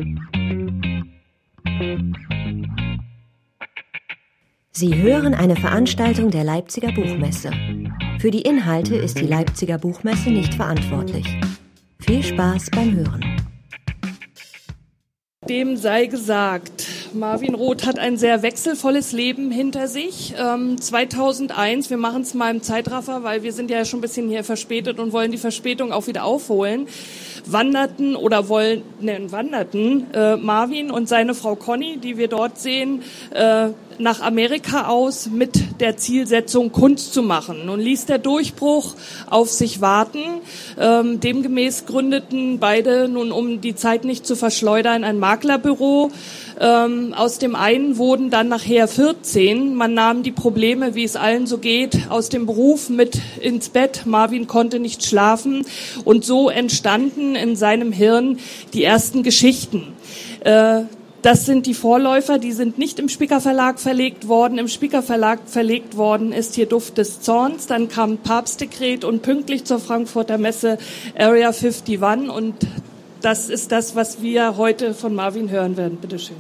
Sie hören eine Veranstaltung der Leipziger Buchmesse. Für die Inhalte ist die Leipziger Buchmesse nicht verantwortlich. Viel Spaß beim Hören. Dem sei gesagt, Marvin Roth hat ein sehr wechselvolles Leben hinter sich. 2001, wir machen es mal im Zeitraffer, weil wir sind ja schon ein bisschen hier verspätet und wollen die Verspätung auch wieder aufholen, wanderten Marvin und seine Frau Conny, die wir dort sehen, nach Amerika aus mit der Zielsetzung, Kunst zu machen. Nun ließ der Durchbruch auf sich warten. Demgemäß gründeten beide, nun um die Zeit nicht zu verschleudern, ein Maklerbüro. Aus dem einen wurden dann nachher 14. Man nahm die Probleme, wie es allen so geht, aus dem Beruf mit ins Bett. Marvin konnte nicht schlafen. Und so entstanden in seinem Hirn die ersten Geschichten. Das sind die Vorläufer, die sind nicht im Spicker Verlag verlegt worden. Im Spicker Verlag verlegt worden ist hier Duft des Zorns. Dann kam Papstdekret und pünktlich zur Frankfurter Messe Area 51. Und das ist das, was wir heute von Marvin hören werden. Bitte schön.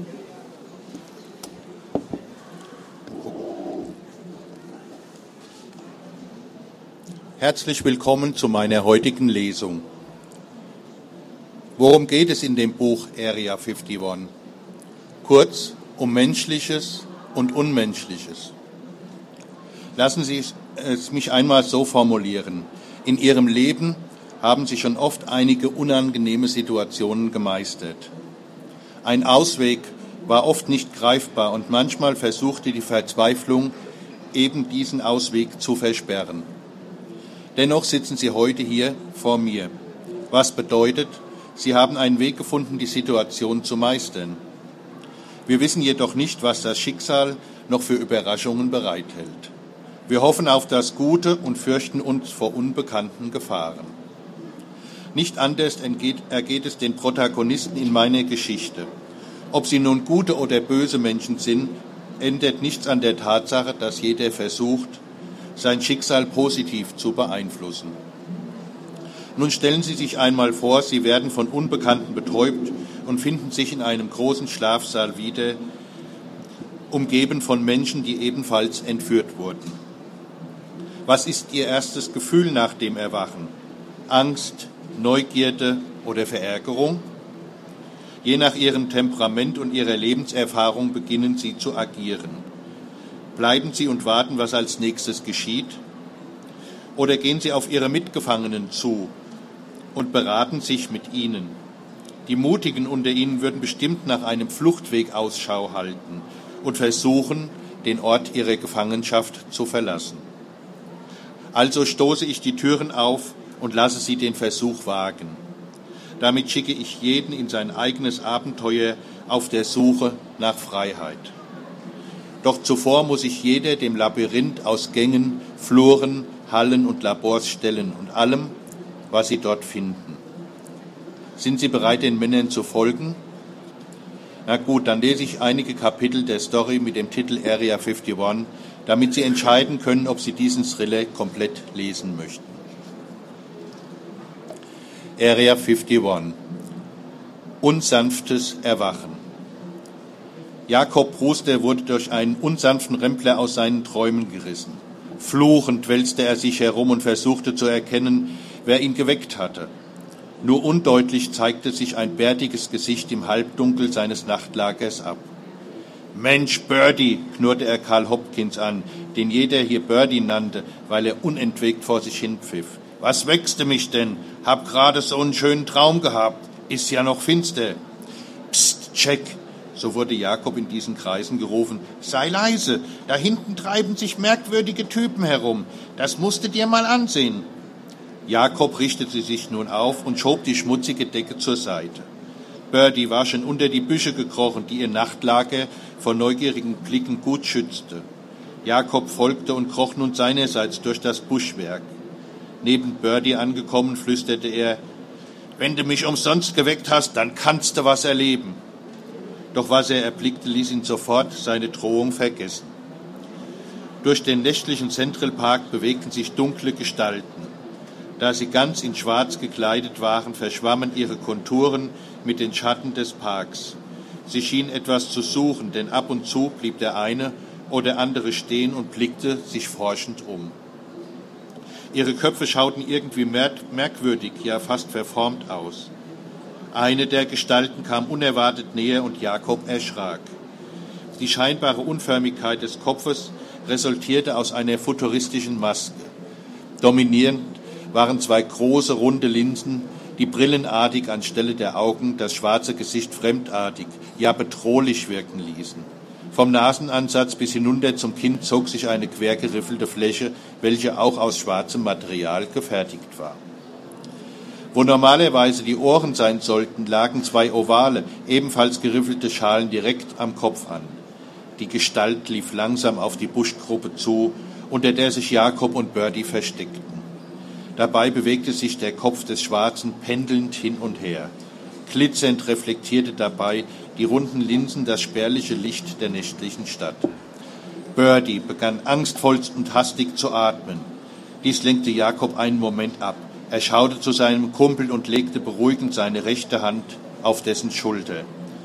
Herzlich willkommen zu meiner heutigen Lesung. Worum geht es in dem Buch Area 51? Kurz, um Menschliches und Unmenschliches. Lassen Sie es mich einmal so formulieren. In Ihrem Leben haben Sie schon oft einige unangenehme Situationen gemeistert. Ein Ausweg war oft nicht greifbar und manchmal versuchte die Verzweiflung, eben diesen Ausweg zu versperren. Dennoch sitzen Sie heute hier vor mir. Was bedeutet, Sie haben einen Weg gefunden, die Situation zu meistern. Wir wissen jedoch nicht, was das Schicksal noch für Überraschungen bereithält. Wir hoffen auf das Gute und fürchten uns vor unbekannten Gefahren. Nicht anders ergeht es den Protagonisten in meiner Geschichte. Ob sie nun gute oder böse Menschen sind, ändert nichts an der Tatsache, dass jeder versucht, sein Schicksal positiv zu beeinflussen. Nun stellen Sie sich einmal vor, Sie werden von Unbekannten betäubt und finden sich in einem großen Schlafsaal wieder, umgeben von Menschen, die ebenfalls entführt wurden. Was ist Ihr erstes Gefühl nach dem Erwachen? Angst, Neugierde oder Verärgerung? Je nach Ihrem Temperament und Ihrer Lebenserfahrung beginnen Sie zu agieren. Bleiben Sie und warten, was als nächstes geschieht? Oder gehen Sie auf Ihre Mitgefangenen zu und beraten sich mit ihnen? Die Mutigen unter Ihnen würden bestimmt nach einem Fluchtweg Ausschau halten und versuchen, den Ort ihrer Gefangenschaft zu verlassen. Also stoße ich die Türen auf und lasse Sie den Versuch wagen. Damit schicke ich jeden in sein eigenes Abenteuer auf der Suche nach Freiheit. Doch zuvor muss sich jeder dem Labyrinth aus Gängen, Fluren, Hallen und Labors stellen und allem, was Sie dort finden. Sind Sie bereit, den Männern zu folgen? Na gut, dann lese ich einige Kapitel der Story mit dem Titel Area 51, damit Sie entscheiden können, ob Sie diesen Thriller komplett lesen möchten. Area 51. Unsanftes Erwachen. Jakob Brewster wurde durch einen unsanften Rempler aus seinen Träumen gerissen. Fluchend wälzte er sich herum und versuchte zu erkennen, wer ihn geweckt hatte. Nur undeutlich zeigte sich ein bärtiges Gesicht im Halbdunkel seines Nachtlagers ab. »Mensch, Birdie«, knurrte er Karl Hopkins an, den jeder hier Birdie nannte, weil er unentwegt vor sich hin pfiff. »Was weckst du mich denn? Hab gerade so einen schönen Traum gehabt. Ist ja noch finster.« »Psst, Jack«, so wurde Jakob in diesen Kreisen gerufen, »sei leise, da hinten treiben sich merkwürdige Typen herum. Das musst du dir mal ansehen.« Jakob richtete sich nun auf und schob die schmutzige Decke zur Seite. Birdie war schon unter die Büsche gekrochen, die ihr Nachtlager vor neugierigen Blicken gut schützte. Jakob folgte und kroch nun seinerseits durch das Buschwerk. Neben Birdie angekommen, flüsterte er, »Wenn du mich umsonst geweckt hast, dann kannst du was erleben.« Doch was er erblickte, ließ ihn sofort seine Drohung vergessen. Durch den nächtlichen Central Park bewegten sich dunkle Gestalten. Da sie ganz in Schwarz gekleidet waren, verschwammen ihre Konturen mit den Schatten des Parks. Sie schienen etwas zu suchen, denn ab und zu blieb der eine oder andere stehen und blickte sich forschend um. Ihre Köpfe schauten irgendwie merkwürdig, ja fast verformt aus. Eine der Gestalten kam unerwartet näher und Jakob erschrak. Die scheinbare Unförmigkeit des Kopfes resultierte aus einer futuristischen Maske. Dominierend waren zwei große, runde Linsen, die brillenartig anstelle der Augen das schwarze Gesicht fremdartig, ja bedrohlich wirken ließen. Vom Nasenansatz bis hinunter zum Kinn zog sich eine quergeriffelte Fläche, welche auch aus schwarzem Material gefertigt war. Wo normalerweise die Ohren sein sollten, lagen zwei ovale, ebenfalls geriffelte Schalen direkt am Kopf an. Die Gestalt lief langsam auf die Buschgruppe zu, unter der sich Jakob und Birdie versteckten. Dabei bewegte sich der Kopf des Schwarzen pendelnd hin und her. Glitzernd reflektierte dabei die runden Linsen das spärliche Licht der nächtlichen Stadt. Birdie begann angstvollst und hastig zu atmen. Dies lenkte Jakob einen Moment ab. Er schaute zu seinem Kumpel und legte beruhigend seine rechte Hand auf dessen Schulter.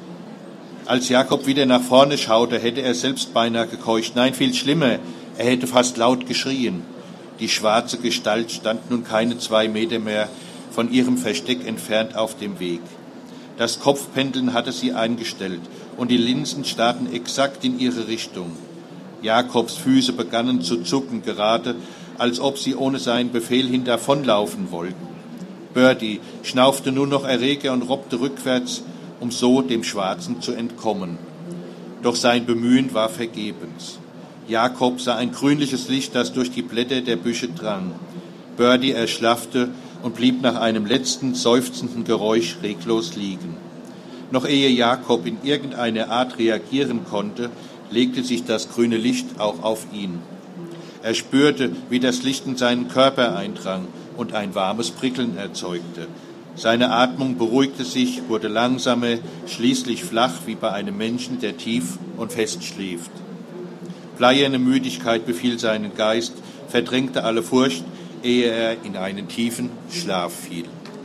Als Jakob wieder nach vorne schaute, hätte er selbst beinahe gekeucht. Nein, viel schlimmer, er hätte fast laut geschrien. Die schwarze Gestalt stand nun keine 2 Meter mehr von ihrem Versteck entfernt auf dem Weg. Das Kopfpendeln hatte sie eingestellt und die Linsen starrten exakt in ihre Richtung. Jakobs Füße begannen zu zucken, gerade als ob sie ohne seinen Befehl hin davonlaufen wollten. Birdie schnaufte nur noch erreger und robbte rückwärts, um so dem Schwarzen zu entkommen. Doch sein Bemühen war vergebens. Jakob sah ein grünliches Licht, das durch die Blätter der Büsche drang. Birdie erschlaffte und blieb nach einem letzten seufzenden Geräusch reglos liegen. Noch ehe Jakob in irgendeiner Art reagieren konnte, legte sich das grüne Licht auch auf ihn. Er spürte, wie das Licht in seinen Körper eindrang und ein warmes Prickeln erzeugte. Seine Atmung beruhigte sich, wurde langsamer, schließlich flach wie bei einem Menschen, der tief und fest schläft. Bleierne Müdigkeit befiel seinen Geist, verdrängte alle Furcht, ehe er in einen tiefen Schlaf fiel.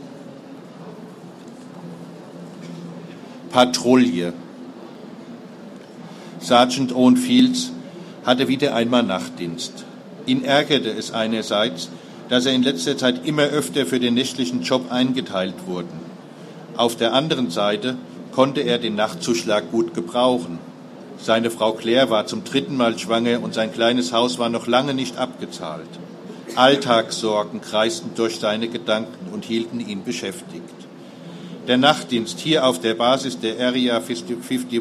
Patrouille. Sergeant Owen Fields hatte wieder einmal Nachtdienst. Ihn ärgerte es einerseits, dass er in letzter Zeit immer öfter für den nächtlichen Job eingeteilt wurde. Auf der anderen Seite konnte er den Nachtzuschlag gut gebrauchen. Seine Frau Claire war zum 3. Mal schwanger und sein kleines Haus war noch lange nicht abgezahlt. Alltagssorgen kreisten durch seine Gedanken und hielten ihn beschäftigt. Der Nachtdienst hier auf der Basis der Area 51,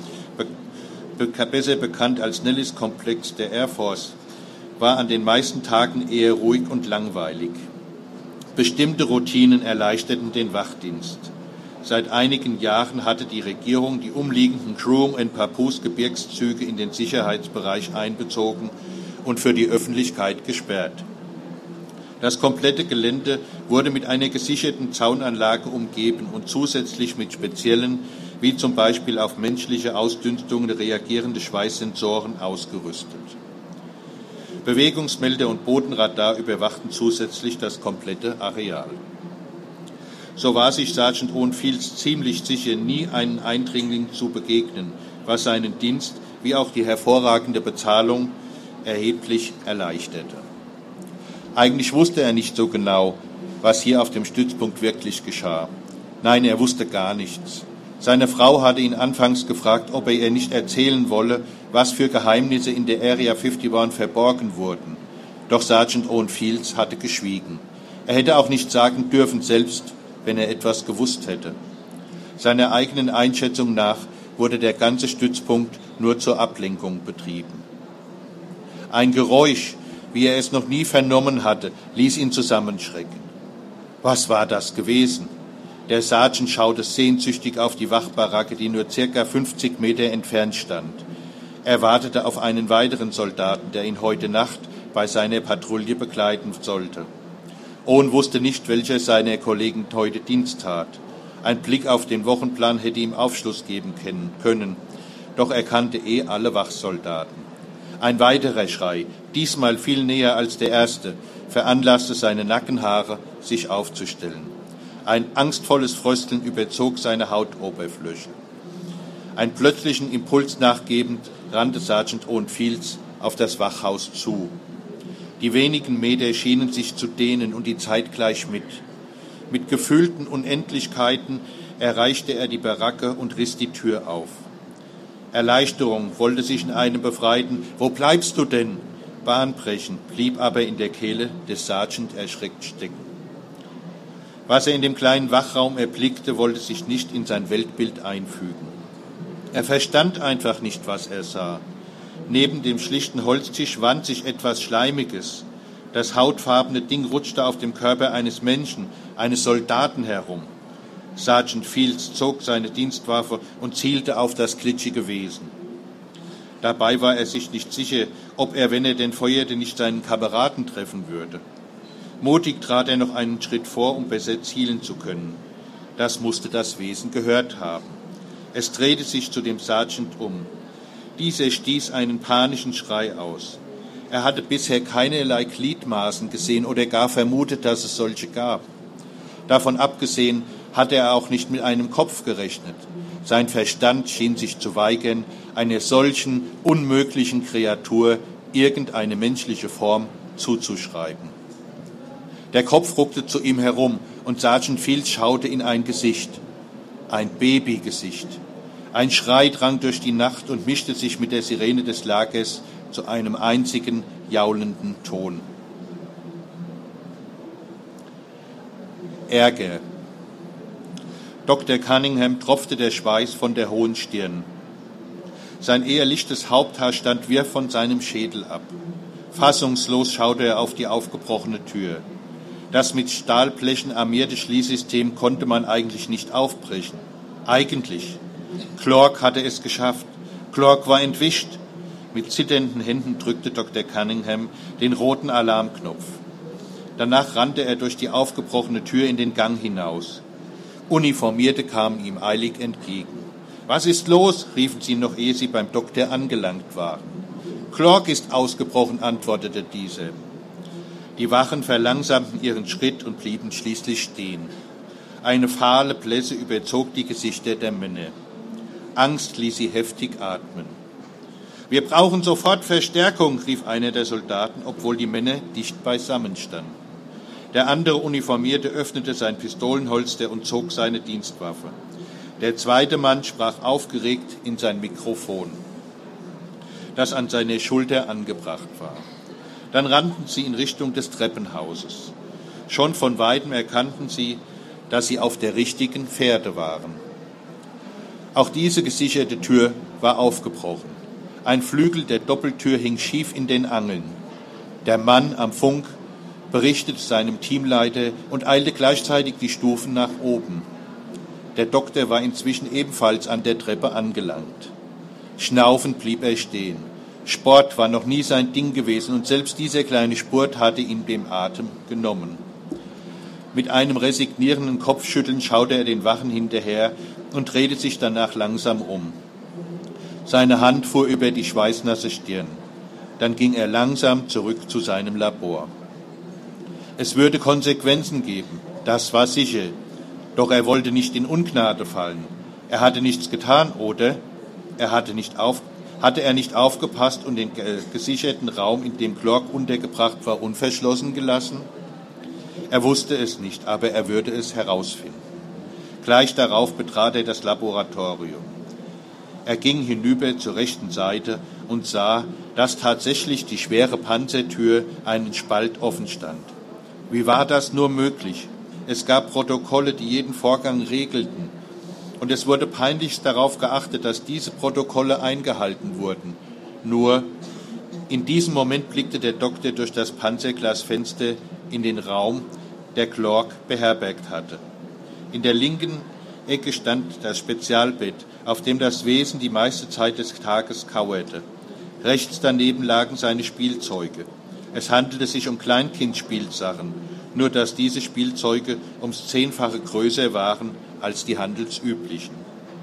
besser bekannt als Nellis-Komplex der Air Force, war an den meisten Tagen eher ruhig und langweilig. Bestimmte Routinen erleichterten den Wachdienst. Seit einigen Jahren hatte die Regierung die umliegenden Groom- und Papoose-Gebirgszüge in den Sicherheitsbereich einbezogen und für die Öffentlichkeit gesperrt. Das komplette Gelände wurde mit einer gesicherten Zaunanlage umgeben und zusätzlich mit speziellen, wie zum Beispiel auf menschliche Ausdünstungen reagierende Schweißsensoren ausgerüstet. Bewegungsmelder und Bodenradar überwachten zusätzlich das komplette Areal. So war sich Sergeant Owen Fields ziemlich sicher, nie einen Eindringling zu begegnen, was seinen Dienst wie auch die hervorragende Bezahlung erheblich erleichterte. Eigentlich wusste er nicht so genau, was hier auf dem Stützpunkt wirklich geschah. Nein, er wusste gar nichts. Seine Frau hatte ihn anfangs gefragt, ob er ihr nicht erzählen wolle, was für Geheimnisse in der Area 51 verborgen wurden. Doch Sergeant Owen Fields hatte geschwiegen. Er hätte auch nicht sagen dürfen, selbst wenn er etwas gewusst hätte. Seiner eigenen Einschätzung nach wurde der ganze Stützpunkt nur zur Ablenkung betrieben. Ein Geräusch, wie er es noch nie vernommen hatte, ließ ihn zusammenschrecken. Was war das gewesen? Der Sergeant schaute sehnsüchtig auf die Wachbaracke, die nur ca. 50 Meter entfernt stand. Er wartete auf einen weiteren Soldaten, der ihn heute Nacht bei seiner Patrouille begleiten sollte. Owen wusste nicht, welcher seiner Kollegen heute Dienst tat. Ein Blick auf den Wochenplan hätte ihm Aufschluss geben können, doch er kannte alle Wachsoldaten. Ein weiterer Schrei, diesmal viel näher als der erste, veranlasste seine Nackenhaare, sich aufzustellen. Ein angstvolles Frösteln überzog seine Hautoberfläche. Einen plötzlichen Impuls nachgebend rannte Sergeant Owen Fields auf das Wachhaus zu. Die wenigen Meter schienen sich zu dehnen und die Zeit gleich mit. Mit gefühlten Unendlichkeiten erreichte er die Baracke und riss die Tür auf. Erleichterung wollte sich in einem befreiten »Wo bleibst du denn?« Bahn brechen, blieb aber in der Kehle des Sergeant erschreckt stecken. Was er in dem kleinen Wachraum erblickte, wollte sich nicht in sein Weltbild einfügen. Er verstand einfach nicht, was er sah. Neben dem schlichten Holztisch wand sich etwas Schleimiges. Das hautfarbene Ding rutschte auf dem Körper eines Menschen, eines Soldaten herum. Sergeant Fields zog seine Dienstwaffe und zielte auf das glitschige Wesen. Dabei war er sich nicht sicher, ob er, wenn er denn feuerte, nicht seinen Kameraden treffen würde. Mutig trat er noch einen Schritt vor, um besser zielen zu können. Das musste das Wesen gehört haben. Es drehte sich zu dem Sergeant um. Dieser stieß einen panischen Schrei aus. Er hatte bisher keinerlei Gliedmaßen gesehen oder gar vermutet, dass es solche gab. Davon abgesehen hatte er auch nicht mit einem Kopf gerechnet. Sein Verstand schien sich zu weigern, einer solchen unmöglichen Kreatur irgendeine menschliche Form zuzuschreiben. Der Kopf ruckte zu ihm herum und Sergeant Fields schaute in ein Gesicht. Ein Babygesicht. Ein Schrei drang durch die Nacht und mischte sich mit der Sirene des Lagers zu einem einzigen jaulenden Ton. Ärger. Dr. Cunningham tropfte der Schweiß von der hohen Stirn. Sein eher lichtes Haupthaar stand wirr von seinem Schädel ab. Fassungslos schaute er auf die aufgebrochene Tür. Das mit Stahlblechen armierte Schließsystem konnte man eigentlich nicht aufbrechen. Eigentlich. Clark hatte es geschafft. Clark war entwischt. Mit zitternden Händen drückte Dr. Cunningham den roten Alarmknopf. Danach rannte er durch die aufgebrochene Tür in den Gang hinaus. Uniformierte kamen ihm eilig entgegen. »Was ist los?« riefen sie noch, ehe sie beim Doktor angelangt waren. »Clark ist ausgebrochen«, antwortete dieser. Die Wachen verlangsamten ihren Schritt und blieben schließlich stehen. Eine fahle Blässe überzog die Gesichter der Männer. Angst ließ sie heftig atmen. »Wir brauchen sofort Verstärkung«, rief einer der Soldaten, obwohl die Männer dicht beisammen standen. Der andere Uniformierte öffnete sein Pistolenholster und zog seine Dienstwaffe. Der zweite Mann sprach aufgeregt in sein Mikrofon, das an seiner Schulter angebracht war. Dann rannten sie in Richtung des Treppenhauses. Schon von weitem erkannten sie, dass sie auf der richtigen Fährte waren. Auch diese gesicherte Tür war aufgebrochen. Ein Flügel der Doppeltür hing schief in den Angeln. Der Mann am Funk berichtete seinem Teamleiter und eilte gleichzeitig die Stufen nach oben. Der Doktor war inzwischen ebenfalls an der Treppe angelangt. Schnaufend blieb er stehen. Sport war noch nie sein Ding gewesen und selbst dieser kleine Spurt hatte ihm den Atem genommen. Mit einem resignierenden Kopfschütteln schaute er den Wachen hinterher und drehte sich danach langsam um. Seine Hand fuhr über die schweißnasse Stirn. Dann ging er langsam zurück zu seinem Labor. Es würde Konsequenzen geben, das war sicher. Doch er wollte nicht in Ungnade fallen. Er hatte nichts getan, oder? Hatte er nicht aufgepasst und den gesicherten Raum, in dem Clark untergebracht war, unverschlossen gelassen? Er wusste es nicht, aber er würde es herausfinden. Gleich darauf betrat er das Laboratorium. Er ging hinüber zur rechten Seite und sah, dass tatsächlich die schwere Panzertür einen Spalt offen stand. Wie war das nur möglich? Es gab Protokolle, die jeden Vorgang regelten. Und es wurde peinlichst darauf geachtet, dass diese Protokolle eingehalten wurden. Nur in diesem Moment blickte der Doktor durch das Panzerglasfenster in den Raum, der Clark beherbergt hatte. In der linken Ecke stand das Spezialbett, auf dem das Wesen die meiste Zeit des Tages kauerte. Rechts daneben lagen seine Spielzeuge. Es handelte sich um Kleinkindspielsachen, nur dass diese Spielzeuge ums 10-fache größer waren als die handelsüblichen.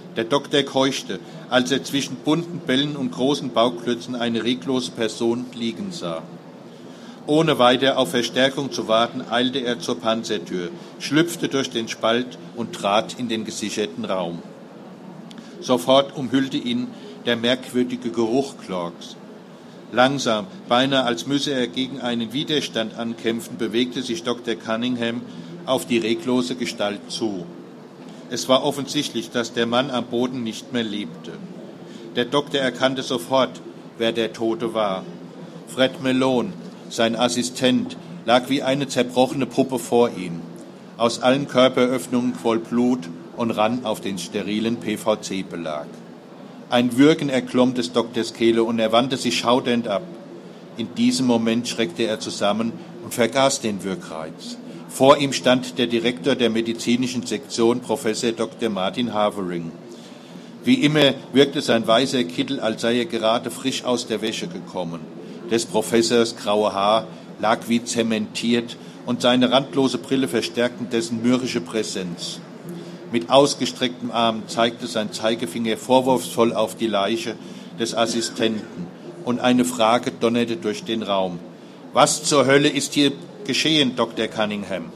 Der Doktor keuchte, als er zwischen bunten Bällen und großen Bauklötzen eine reglose Person liegen sah. Ohne weiter auf Verstärkung zu warten, eilte er zur Panzertür, schlüpfte durch den Spalt und trat in den gesicherten Raum. Sofort umhüllte ihn der merkwürdige Geruch Clarks. Langsam, beinahe als müsse er gegen einen Widerstand ankämpfen, bewegte sich Dr. Cunningham auf die reglose Gestalt zu. Es war offensichtlich, dass der Mann am Boden nicht mehr lebte. Der Doktor erkannte sofort, wer der Tote war. Fred Malone, sein Assistent, lag wie eine zerbrochene Puppe vor ihm. Aus allen Körperöffnungen quoll Blut und rann auf den sterilen PVC-Belag. Ein Würgen erklomm des Doktors Kehle und er wandte sich schaudernd ab. In diesem Moment schreckte er zusammen und vergaß den Wirkreiz. Vor ihm stand der Direktor der medizinischen Sektion, Professor Dr. Martin Havering. Wie immer wirkte sein weißer Kittel, als sei er gerade frisch aus der Wäsche gekommen. Des Professors graue Haar lag wie zementiert und seine randlose Brille verstärkten dessen mürrische Präsenz. Mit ausgestrecktem Arm zeigte sein Zeigefinger vorwurfsvoll auf die Leiche des Assistenten und eine Frage donnerte durch den Raum. Was zur Hölle ist hier geschehen, Dr. Cunningham?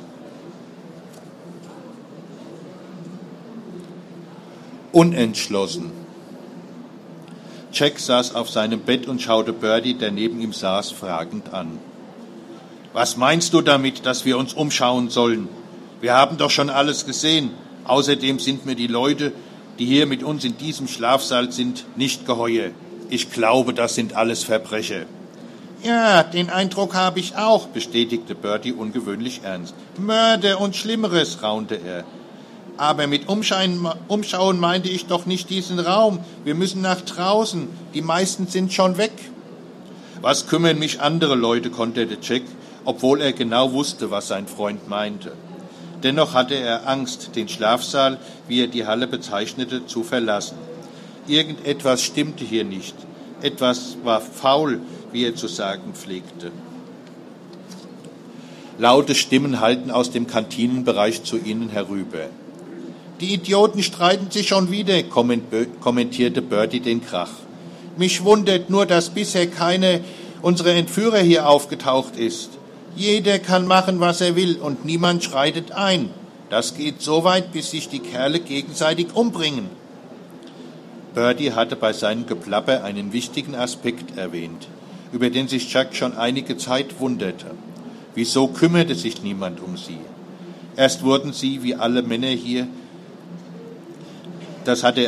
Unentschlossen. Jack saß auf seinem Bett und schaute Birdie, der neben ihm saß, fragend an. Was meinst du damit, dass wir uns umschauen sollen? Wir haben doch schon alles gesehen. Außerdem sind mir die Leute, die hier mit uns in diesem Schlafsaal sind, nicht geheuer. Ich glaube, das sind alles Verbrecher. Ja, den Eindruck habe ich auch, bestätigte Birdie ungewöhnlich ernst. Mörder und Schlimmeres, raunte er. Aber mit Umschauen meinte ich doch nicht diesen Raum. Wir müssen nach draußen. Die meisten sind schon weg. Was kümmern mich andere Leute, konterte Jack, obwohl er genau wusste, was sein Freund meinte. Dennoch hatte er Angst, den Schlafsaal, wie er die Halle bezeichnete, zu verlassen. Irgendetwas stimmte hier nicht. Etwas war faul, wie er zu sagen pflegte. Laute Stimmen hallten aus dem Kantinenbereich zu ihnen herüber. Die Idioten streiten sich schon wieder, kommentierte Birdie den Krach. Mich wundert nur, dass bisher keiner unserer Entführer hier aufgetaucht ist. Jeder kann machen, was er will, und niemand schreitet ein. Das geht so weit, bis sich die Kerle gegenseitig umbringen. Birdie hatte bei seinem Geplapper einen wichtigen Aspekt erwähnt, über den sich Jack schon einige Zeit wunderte. Wieso kümmerte sich niemand um sie? Erst wurden sie, wie alle Männer hier, das hatte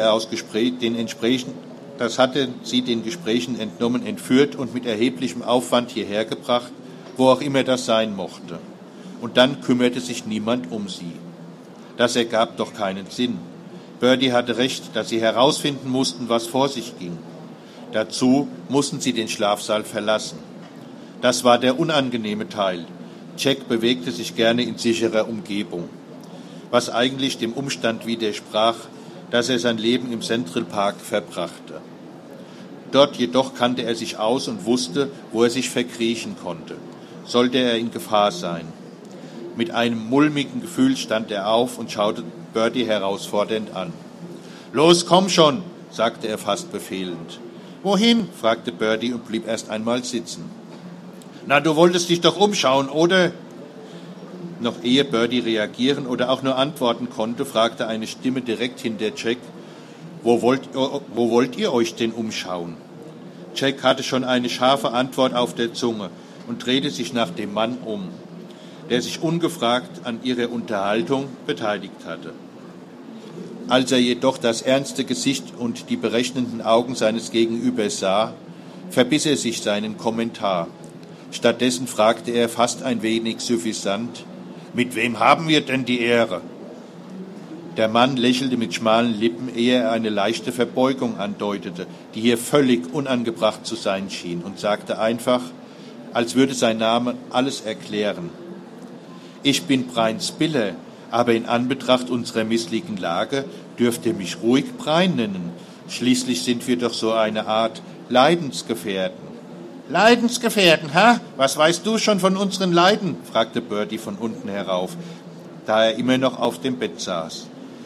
sie den Gesprächen entnommen, entführt und mit erheblichem Aufwand hierher gebracht, wo auch immer das sein mochte. Und dann kümmerte sich niemand um sie. Das ergab doch keinen Sinn. Birdie hatte recht, dass sie herausfinden mussten, was vor sich ging. Dazu mussten sie den Schlafsaal verlassen. Das war der unangenehme Teil. Jack bewegte sich gerne in sicherer Umgebung, was eigentlich dem Umstand widersprach, dass er sein Leben im Central Park verbrachte. Dort jedoch kannte er sich aus und wusste, wo er sich verkriechen konnte, sollte er in Gefahr sein. Mit einem mulmigen Gefühl stand er auf und schaute Birdie herausfordernd an. »Los, komm schon«, sagte er fast befehlend. »Wohin?« fragte Birdie und blieb erst einmal sitzen. »Na, du wolltest dich doch umschauen, oder?« Noch ehe Birdie reagieren oder auch nur antworten konnte, fragte eine Stimme direkt hinter Jack, wo wollt ihr euch denn umschauen? Jack hatte schon eine scharfe Antwort auf der Zunge und drehte sich nach dem Mann um, der sich ungefragt an ihrer Unterhaltung beteiligt hatte. Als er jedoch das ernste Gesicht und die berechnenden Augen seines Gegenübers sah, verbiss er sich seinen Kommentar. Stattdessen fragte er fast ein wenig suffisant, »Mit wem haben wir denn die Ehre?« Der Mann lächelte mit schmalen Lippen, ehe er eine leichte Verbeugung andeutete, die hier völlig unangebracht zu sein schien, und sagte einfach, als würde sein Name alles erklären. »Ich bin Brian Spiller, aber in Anbetracht unserer misslichen Lage dürft ihr mich ruhig Brian nennen. Schließlich sind wir doch so eine Art Leidensgefährten.« »Leidensgefährten, ha? Was weißt du schon von unseren Leiden?« fragte Birdie von unten herauf, da er immer noch auf dem Bett saß.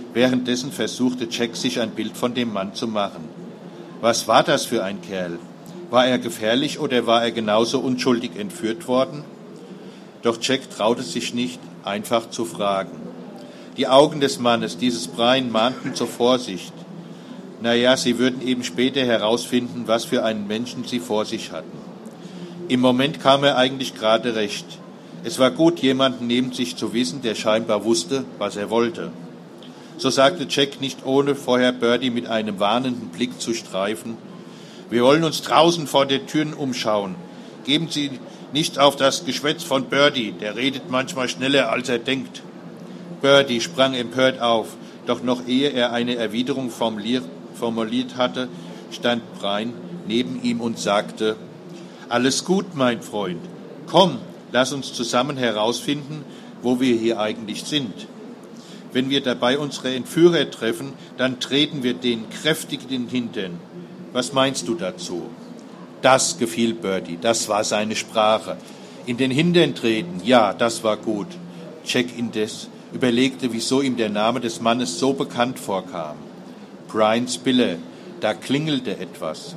Währenddessen versuchte Jack, sich ein Bild von dem Mann zu machen. Was war das für ein Kerl? War er gefährlich oder war er genauso unschuldig entführt worden? Doch Jack traute sich nicht, einfach zu fragen. Die Augen des Mannes, dieses Brian, mahnten zur Vorsicht. Naja, sie würden eben später herausfinden, was für einen Menschen sie vor sich hatten. Im Moment kam er eigentlich gerade recht. Es war gut, jemanden neben sich zu wissen, der scheinbar wusste, was er wollte. So sagte Jack nicht ohne vorher Birdie mit einem warnenden Blick zu streifen: Wir wollen uns draußen vor den Türen umschauen. Geben Sie nicht auf das Geschwätz von Birdie, der redet manchmal schneller, als er denkt. Birdie sprang empört auf, doch noch ehe er eine Erwiderung formuliert hatte, stand Brian neben ihm und sagte: Alles gut, mein Freund. Komm, lass uns zusammen herausfinden, wo wir hier eigentlich sind. Wenn wir dabei unsere Entführer treffen, dann treten wir denen kräftig in den Hintern. Was meinst du dazu? Das gefiel Birdie, das war seine Sprache. In den Hintern treten, ja, das war gut. Jack indes überlegte, wieso ihm der Name des Mannes so bekannt vorkam. Brian Spiller, da klingelte etwas.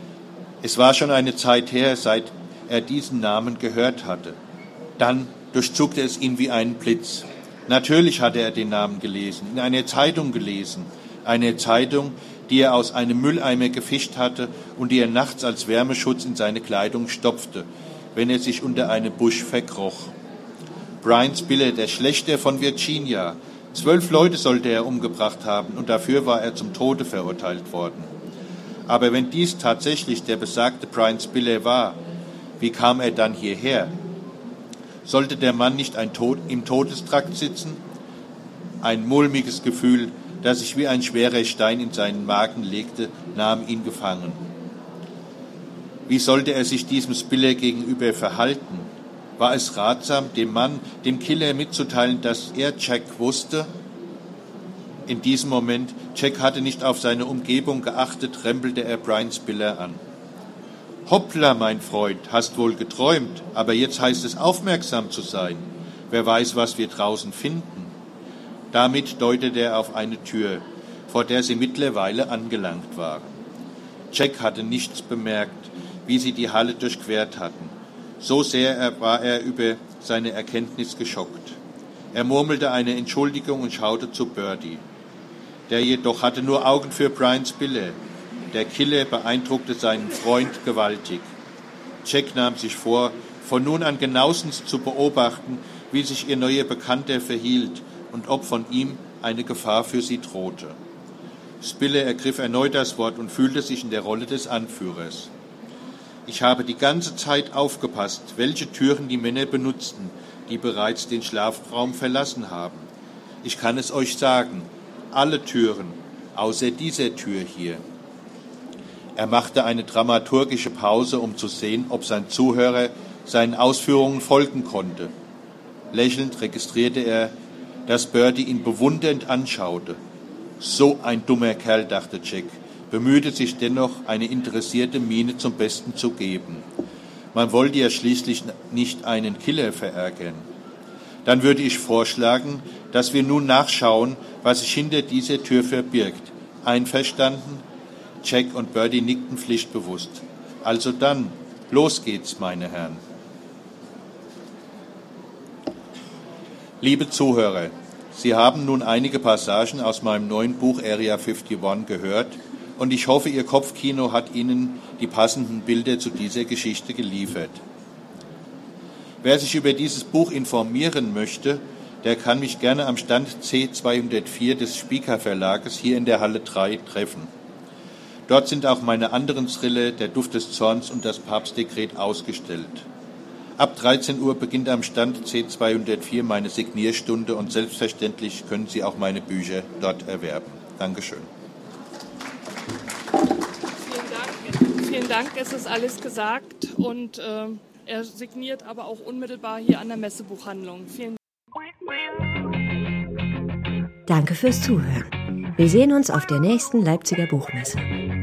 Es war schon eine Zeit her, seit er diesen Namen gehört hatte. Dann durchzuckte es ihn wie einen Blitz. Natürlich hatte er den Namen gelesen, in einer Zeitung gelesen. Eine Zeitung, die er aus einem Mülleimer gefischt hatte und die er nachts als Wärmeschutz in seine Kleidung stopfte, wenn er sich unter einem Busch verkroch. Brian Spiller, der Schlächter von Virginia. 12 Leute sollte er umgebracht haben und dafür war er zum Tode verurteilt worden. Aber wenn dies tatsächlich der besagte Brian Spiller war, wie kam er dann hierher? Sollte der Mann nicht im Todestrakt sitzen? Ein mulmiges Gefühl, das sich wie ein schwerer Stein in seinen Magen legte, nahm ihn gefangen. Wie sollte er sich diesem Spiller gegenüber verhalten? War es ratsam, dem Mann, dem Killer mitzuteilen, dass er Jack wusste? In diesem Moment, Jack hatte nicht auf seine Umgebung geachtet, rempelte er Brian Spiller an. Hoppla, mein Freund, hast wohl geträumt, aber jetzt heißt es, aufmerksam zu sein. Wer weiß, was wir draußen finden. Damit deutete er auf eine Tür, vor der sie mittlerweile angelangt waren. Jack hatte nichts bemerkt, wie sie die Halle durchquert hatten. So sehr war er über seine Erkenntnis geschockt. Er murmelte eine Entschuldigung und schaute zu Birdie. Der jedoch hatte nur Augen für Brian Spiller. Der Killer beeindruckte seinen Freund gewaltig. Jack nahm sich vor, von nun an genauestens zu beobachten, wie sich ihr neuer Bekannter verhielt und ob von ihm eine Gefahr für sie drohte. Spiller ergriff erneut das Wort und fühlte sich in der Rolle des Anführers. Ich habe die ganze Zeit aufgepasst, welche Türen die Männer benutzten, die bereits den Schlafraum verlassen haben. Ich kann es euch sagen, alle Türen, außer dieser Tür hier. Er machte eine dramaturgische Pause, um zu sehen, ob sein Zuhörer seinen Ausführungen folgen konnte. Lächelnd registrierte er, dass Birdie ihn bewundernd anschaute. So ein dummer Kerl, dachte Jack, bemühte sich dennoch, eine interessierte Miene zum Besten zu geben. Man wollte ja schließlich nicht einen Killer verärgern. Dann würde ich vorschlagen, dass wir nun nachschauen, was sich hinter dieser Tür verbirgt. Einverstanden? Jack und Birdie nickten pflichtbewusst. Also dann, los geht's, meine Herren. Liebe Zuhörer, Sie haben nun einige Passagen aus meinem neuen Buch Area 51 gehört und ich hoffe, Ihr Kopfkino hat Ihnen die passenden Bilder zu dieser Geschichte geliefert. Wer sich über dieses Buch informieren möchte, der kann mich gerne am Stand C204 des Spieker Verlages hier in der Halle 3 treffen. Dort sind auch meine anderen Thriller, Der Duft des Zorns und das Papstdekret ausgestellt. Ab 13 Uhr beginnt am Stand C204 meine Signierstunde und selbstverständlich können Sie auch meine Bücher dort erwerben. Dankeschön. Vielen Dank, es ist alles gesagt und er signiert aber auch unmittelbar hier an der Messebuchhandlung. Vielen Danke fürs Zuhören. Wir sehen uns auf der nächsten Leipziger Buchmesse.